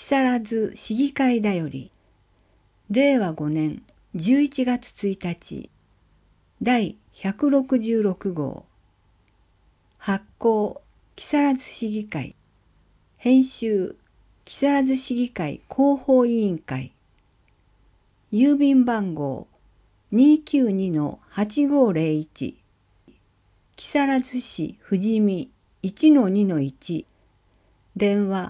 更津市議会だより、令和5年11月1日、第166号、発行木更津市議会、編集木更津市議会広報委員会、郵便番号292-8501、木更津市富士見 1-2-1、電話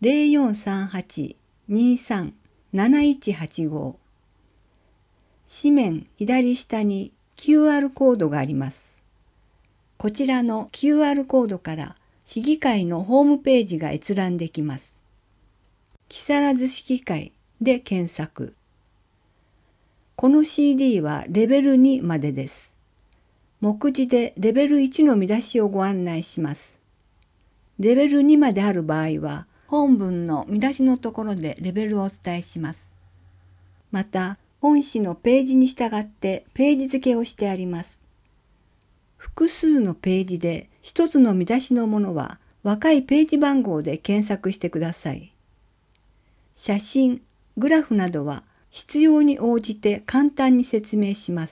0438-23-7185。紙面左下に QR コードがあります。こちらの QR コードから市議会のホームページが閲覧できます。木更津市議会で検索。この CD はレベル2までです。目次でレベル1の見出しをご案内します。レベル2まである場合は、本文の見出しのところでレベルをお伝えします。また、本誌のページに従ってページ付けをしてあります。複数のページで一つの見出しのものは若いページ番号で検索してください。写真、グラフなどは必要に応じて簡単に説明します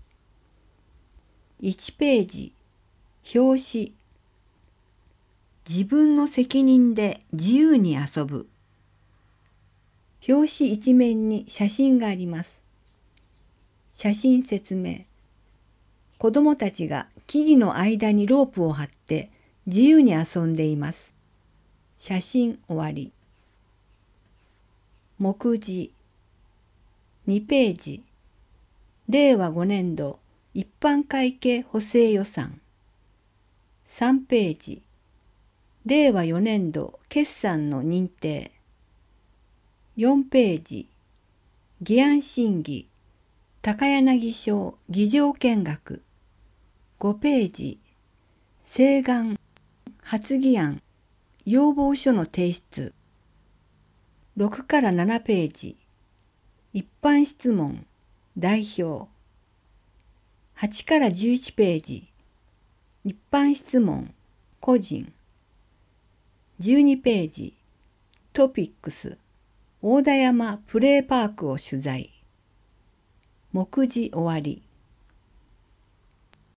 。1ページ、表紙。自分の責任で自由に遊ぶ。表紙一面に写真があります。写真説明。子供たちが木々の間にロープを張って自由に遊んでいます。写真終わり。目次。2ページ。令和5年度一般会計補正予算。3ページ。令和4年度決算の認定。4ページ。議案審議。高柳省議場見学。5ページ。請願、発議案、要望書の提出。6から7ページ。一般質問、代表。8から11ページ。一般質問、個人。12ページ。トピックス、大田山プレーパークを取材。目次終わり。